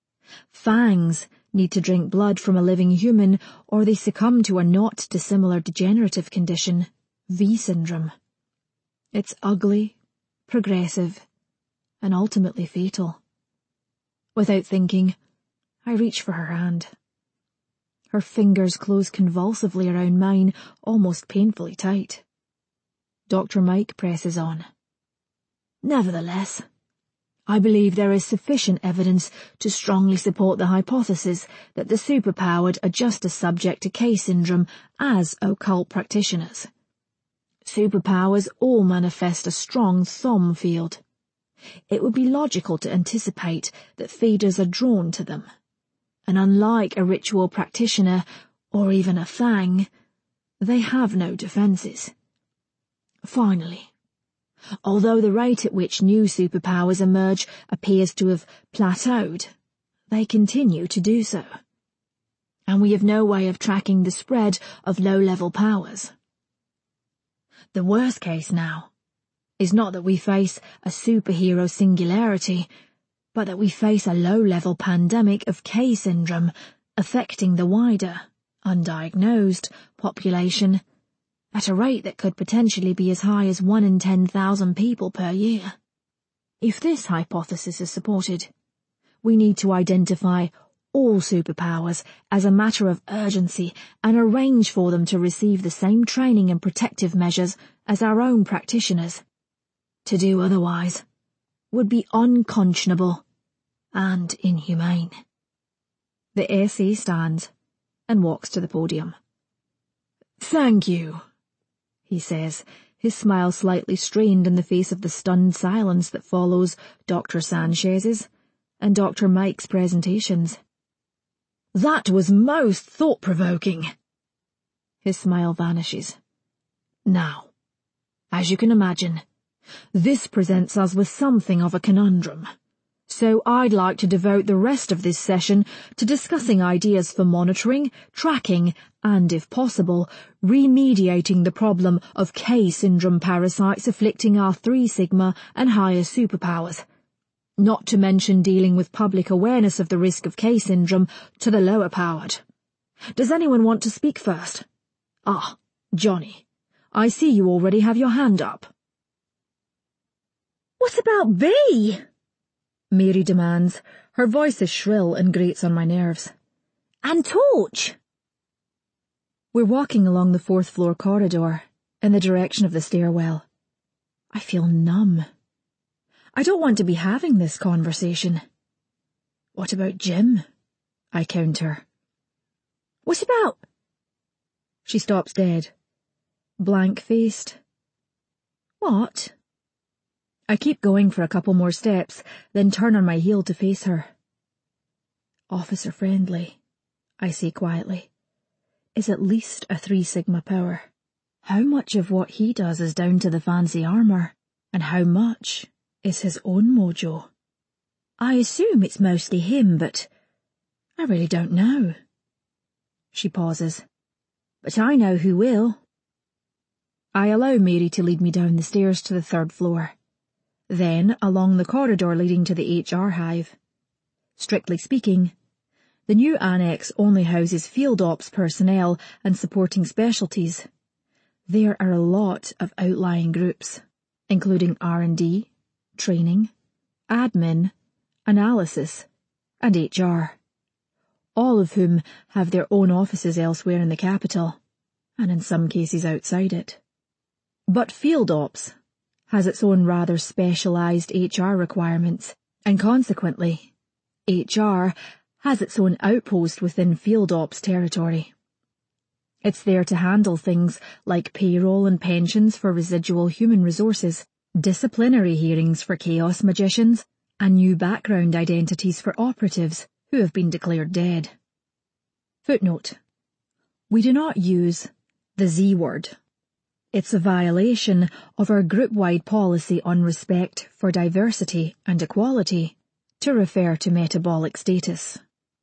A: Fangs need to drink blood from a living human, or they succumb to a not dissimilar degenerative condition, V syndrome. It's ugly, progressive, and ultimately fatal. Without thinking, I reach for her hand. Her fingers close convulsively around mine, almost painfully tight. Doctor Mike presses on. Nevertheless, I believe there is sufficient evidence to strongly support the hypothesis that the superpowered are just as subject to K syndrome as occult practitioners. Superpowers all manifest a strong thom field. It would be logical to anticipate that feeders are drawn to them. And unlike a ritual practitioner, or even a fang, they have no defenses. Finally, although the rate at which new superpowers emerge appears to have plateaued, they continue to do so. And we have no way of tracking the spread of low-level powers. The worst case now is not that we face a superhero singularity, but that we face a low-level pandemic of K syndrome affecting the wider, undiagnosed population at a rate that could potentially be as high as one in ten thousand people per year. If this hypothesis is supported, we need to identify all superpowers as a matter of urgency and arrange for them to receive the same training and protective measures as our own practitioners. To do otherwise would be unconscionable and inhumane. The S A stands and walks to the podium. "Thank you," he says, his smile slightly strained in the face of the stunned silence that follows Doctor Sanchez's and Doctor Mike's presentations. "That was most thought-provoking." His smile vanishes. "Now, as you can imagine, this presents us with something of a conundrum. So I'd like to devote the rest of this session to discussing ideas for monitoring, tracking, and, if possible, remediating the problem of K syndrome parasites afflicting our three sigma and higher superpowers. Not to mention dealing with public awareness of the risk of K syndrome to the lower powered. Does anyone want to speak first? Ah, Johnny, I see you already have your hand up."
B: "What about B?"
A: Mary demands. Her voice is shrill and grates on my nerves.
B: "And Torch?"
A: We're walking along the fourth floor corridor, in the direction of the stairwell. I feel numb. I don't want to be having this conversation. "What about Jim?" I counter.
B: "What about—"
A: She stops dead, blank-faced. "What?" I keep going for a couple more steps, then turn on my heel to face her. "Officer Friendly," I say quietly, "is at least a three sigma power. How much of what he does is down to the fancy armour, and how much is his own mojo? I assume it's mostly him, but I really don't know." She pauses. "But I know who will." I allow Mary to lead me down the stairs to the third floor, then along the corridor leading to the H R hive. Strictly speaking, the new annex only houses field ops personnel and supporting specialties. There are a lot of outlying groups, including R and D, training, admin, analysis, and H R, all of whom have their own offices elsewhere in the capital, and in some cases outside it. But field ops has its own rather specialised H R requirements, and consequently, H R has its own outpost within field ops territory. It's there to handle things like payroll and pensions for residual human resources, disciplinary hearings for chaos magicians, and new background identities for operatives who have been declared dead. Footnote: we do not use the Z word. It's a violation of our group-wide policy on respect for diversity and equality to refer to metabolic status.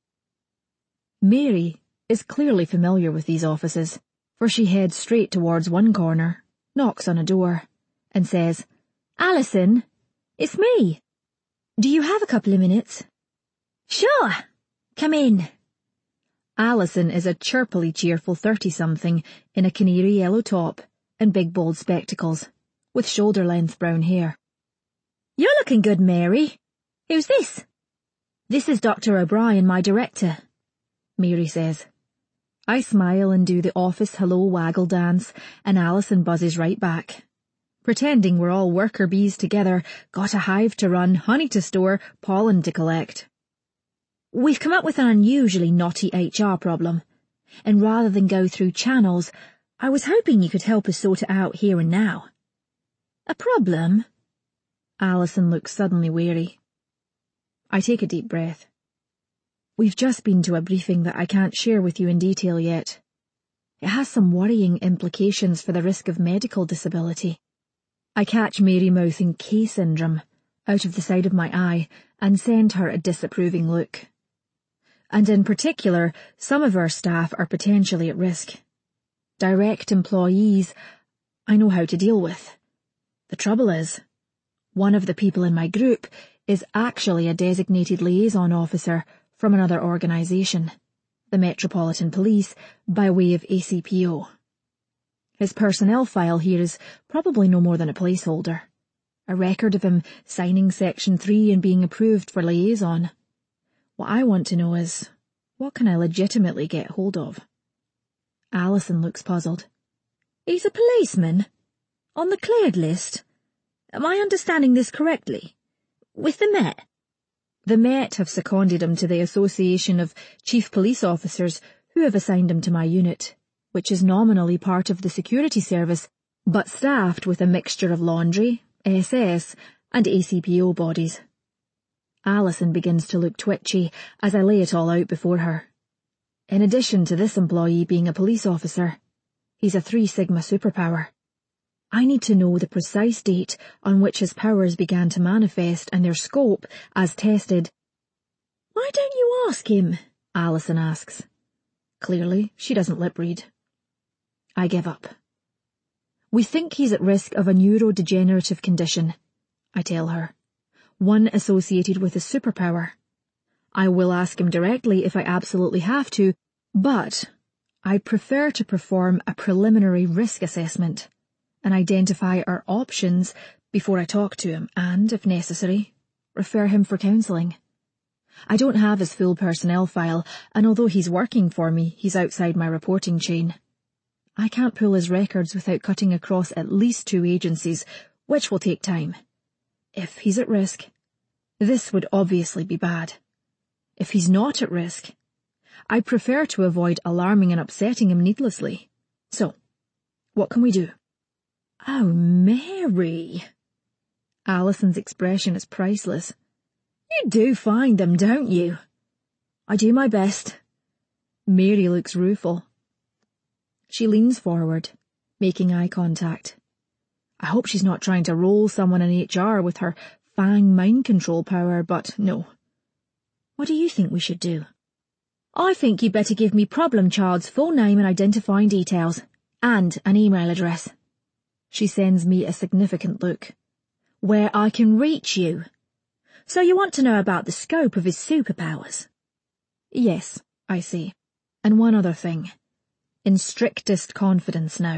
A: Mary is clearly familiar with these offices, for she heads straight towards one corner, knocks on a door, and says, "Alison, it's me. Do you have a couple of minutes?"
B: "Sure. Come in."
A: Alison is a chirpily cheerful thirty-something in a canary yellow top and big bold spectacles, with shoulder-length brown hair.
B: "You're looking good, Mary. Who's this?"
A: "This is Doctor O'Brien, my director," Mary says. I smile and do the office hello waggle dance, and Alison buzzes right back, pretending we're all worker bees together, got a hive to run, honey to store, pollen to collect.
B: "We've come up with an unusually knotty H R problem, and rather than go through channels, I was hoping you could help us sort it out here and now."
A: "A problem?" Alison looks suddenly wary. I take a deep breath. We've just been to a briefing that I can't share with you in detail yet. It has some worrying implications for the risk of medical disability. I catch Mary mouthing K syndrome out of the side of my eye and send her a disapproving look. And in particular, some of our staff are potentially at risk. Direct employees I know how to deal with. The trouble is, one of the people in my group is actually a designated liaison officer from another organisation, the Metropolitan Police, by way of A C P O. His personnel file here is probably no more than a placeholder, a record of him signing Section three and being approved for liaison. What I want to know is, what can I legitimately get hold of? Alison looks puzzled.
B: He's a policeman? On the cleared list? Am I understanding this correctly? With the Met?
A: The Met have seconded him to the Association of Chief Police Officers, who have assigned him to my unit, which is nominally part of the security service, but staffed with a mixture of laundry, S S, and A C P O bodies. Alison begins to look twitchy as I lay it all out before her. In addition to this employee being a police officer, he's a Three Sigma superpower. I need to know the precise date on which his powers began to manifest and their scope as tested.
B: Why don't you ask him?
A: Alison asks. Clearly, she doesn't lip read. I give up. We think he's at risk of a neurodegenerative condition, I tell her, one associated with his superpower. I will ask him directly if I absolutely have to, but I'd prefer to perform a preliminary risk assessment and identify our options before I talk to him and, if necessary, refer him for counselling. I don't have his full personnel file, and although he's working for me, he's outside my reporting chain. I can't pull his records without cutting across at least two agencies, which will take time. If he's at risk, this would obviously be bad. If he's not at risk, I prefer to avoid alarming and upsetting him needlessly. So, what can we do?
B: Oh, Mary.
A: Alison's expression is priceless.
B: You do find them, don't you?
A: I do my best. Mary looks rueful. She leans forward, making eye contact. I hope she's not trying to roll someone in H R with her fang mind control power, but no. What do you think we should do?
B: I think you'd better give me Problem Child's full name and identifying details, and an email address.
A: She sends me a significant look.
B: Where I can reach you. So you want to know about the scope of his superpowers?
A: Yes, I say. And one other thing. In strictest confidence now.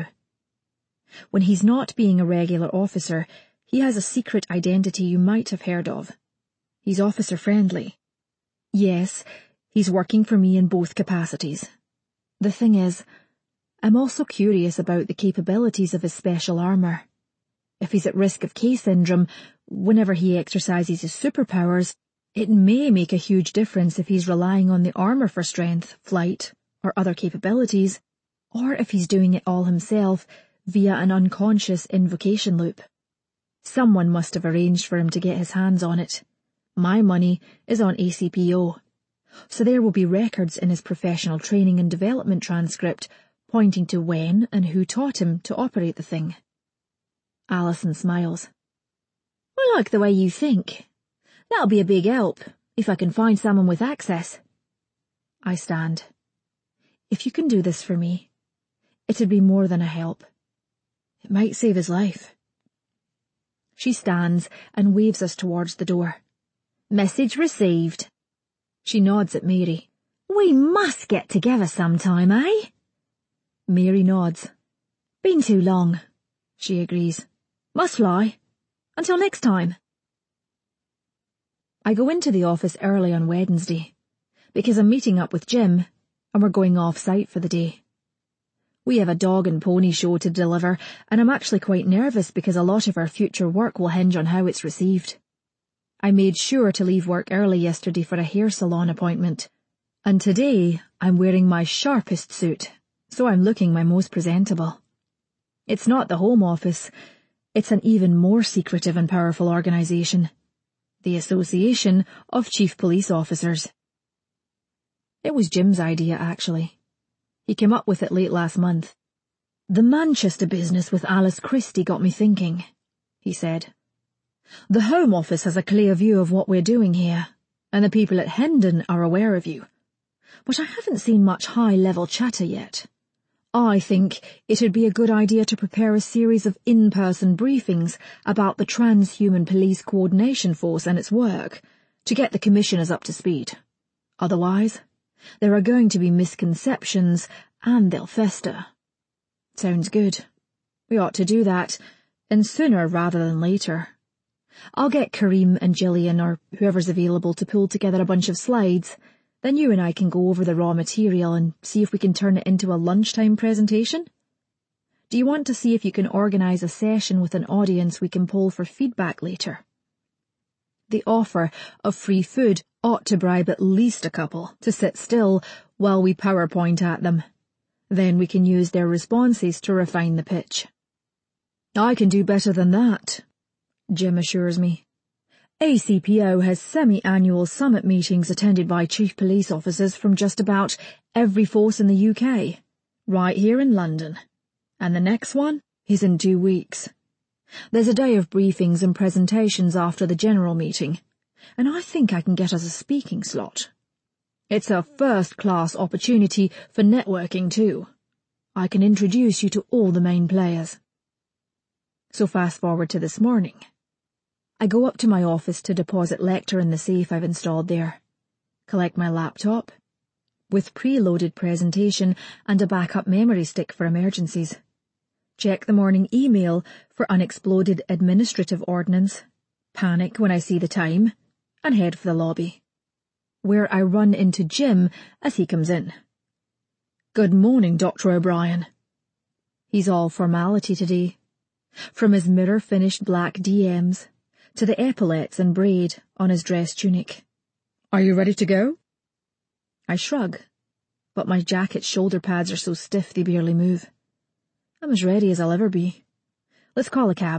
A: When he's not being a regular officer, he has a secret identity you might have heard of. He's officer-friendly. Yes, he's working for me in both capacities. The thing is, I'm also curious about the capabilities of his special armour. If he's at risk of K syndrome, whenever he exercises his superpowers, it may make a huge difference if he's relying on the armour for strength, flight, or other capabilities, or if he's doing it all himself via an unconscious invocation loop. Someone must have arranged for him to get his hands on it. My money is on A C P O, so there will be records in his professional training and development transcript pointing to when and who taught him to operate the thing. Alison smiles.
B: I like the way you think. That'll be a big help, if I can find someone with access.
A: I stand. If you can do this for me, it'd be more than a help. It might save his life. She stands and waves us towards the door.
B: Message received.
A: She nods at Mary.
B: We must get together sometime, eh?
A: Mary nods.
B: Been too long.
A: She agrees.
B: Must fly. Until next time.
A: I go into the office early on Wednesday, because I'm meeting up with Jim, and we're going off-site for the day. We have a dog and pony show to deliver, and I'm actually quite nervous because a lot of our future work will hinge on how it's received. I made sure to leave work early yesterday for a hair salon appointment, and today I'm wearing my sharpest suit, so I'm looking my most presentable. It's not the Home Office, it's an even more secretive and powerful organisation, the Association of Chief Police Officers. It was Jim's idea, actually. He came up with it late last month. The Manchester business with Alice Christie got me thinking, he said. The Home Office has a clear view of what we're doing here, and the people at Hendon are aware of you. But I haven't seen much high-level chatter yet. I think it'd be a good idea to prepare a series of in-person briefings about the Transhuman Police Coordination Force and its work, to get the commissioners up to speed. Otherwise, there are going to be misconceptions, and they'll fester. Sounds good. We ought to do that, and sooner rather than later. I'll get Kareem and Gillian or whoever's available to pull together a bunch of slides. Then you and I can go over the raw material and see if we can turn it into a lunchtime presentation. Do you want to see if you can organise a session with an audience we can poll for feedback later? The offer of free food ought to bribe at least a couple to sit still while we PowerPoint at them. Then we can use their responses to refine the pitch. I can do better than that, Jim assures me. A C P O has semi-annual summit meetings attended by chief police officers from just about every force in the U K, right here in London. And the next one is in two weeks. There's a day of briefings and presentations after the general meeting, and I think I can get us a speaking slot. It's a first-class opportunity for networking too. I can introduce you to all the main players. So fast forward to this morning. I go up to my office to deposit Lecter in the safe I've installed there, collect my laptop, with preloaded presentation and a backup memory stick for emergencies, check the morning email for unexploded administrative ordnance, panic when I see the time, and head for the lobby, where I run into Jim as he comes in. Good morning, Doctor O'Brien. He's all formality today, from his mirror-finished black D Ms to the epaulets and braid on his dress tunic. Are you ready to go? I shrug, but my jacket's shoulder pads are so stiff they barely move. I'm as ready as I'll ever be. Let's call a cab.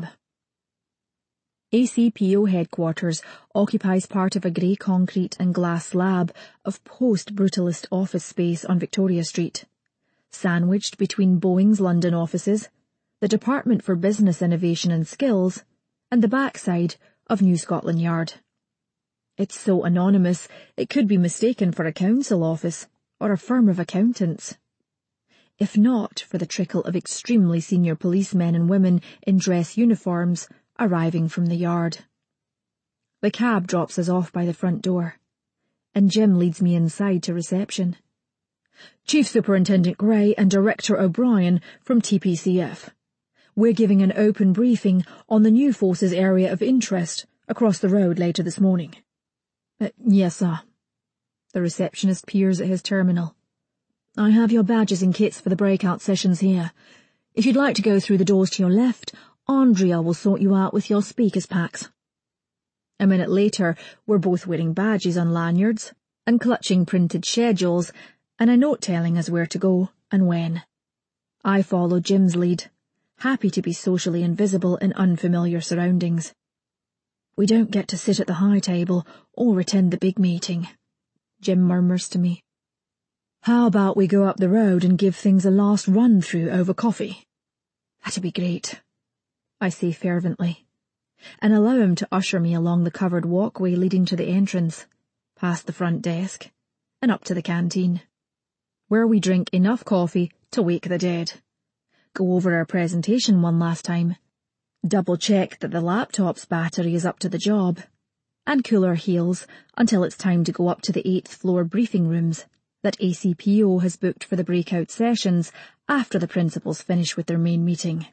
A: A C P O headquarters occupies part of a grey concrete and glass slab of post-brutalist office space on Victoria Street, sandwiched between Boeing's London offices, the Department for Business Innovation and Skills, and the backside of New Scotland Yard. It's so anonymous it could be mistaken for a council office or a firm of accountants. If not for the trickle of extremely senior policemen and women in dress uniforms arriving from the yard. The cab drops us off by the front door, and Jim leads me inside to reception. Chief Superintendent Gray and Director O'Brien from T P C F. We're giving an open briefing on the new forces area of interest across the road later this morning. Uh, yes, sir. The receptionist peers at his terminal. I have your badges and kits for the breakout sessions here. If you'd like to go through the doors to your left, Andrea will sort you out with your speakers packs. A minute later, we're both wearing badges on lanyards and clutching printed schedules and a note telling us where to go and when. I follow Jim's lead, happy to be socially invisible in unfamiliar surroundings. We don't get to sit at the high table or attend the big meeting, Jim murmurs to me. How about we go up the road and give things a last run-through over coffee? That'd be great, I say fervently, and allow him to usher me along the covered walkway leading to the entrance, past the front desk, and up to the canteen, where we drink enough coffee to wake the dead, go over our presentation one last time, double-check that the laptop's battery is up to the job, and cool our heels until it's time to go up to the eighth floor briefing rooms that A C P O has booked for the breakout sessions after the principals finish with their main meeting.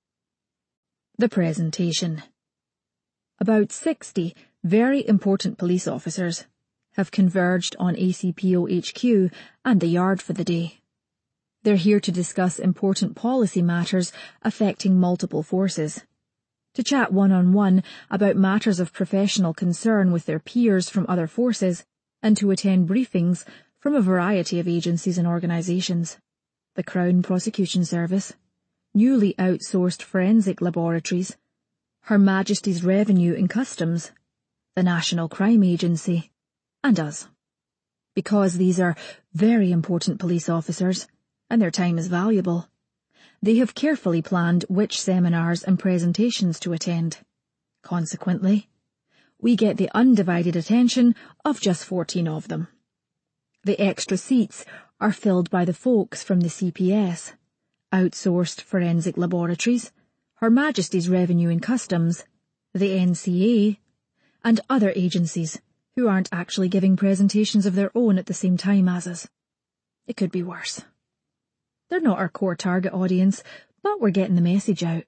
A: The presentation. About sixty very important police officers have converged on A C P O H Q and the yard for the day. They're here to discuss important policy matters affecting multiple forces, to chat one-on-one about matters of professional concern with their peers from other forces, and to attend briefings from a variety of agencies and organisations: the Crown Prosecution Service, newly outsourced forensic laboratories, Her Majesty's Revenue and Customs, the National Crime Agency, and us. Because these are very important police officers, and their time is valuable, they have carefully planned which seminars and presentations to attend. Consequently, we get the undivided attention of just fourteen of them. The extra seats are filled by the folks from the C P S, outsourced forensic laboratories, Her Majesty's Revenue and Customs, the N C A, and other agencies who aren't actually giving presentations of their own at the same time as us. It could be worse. They're not our core target audience, but we're getting the message out.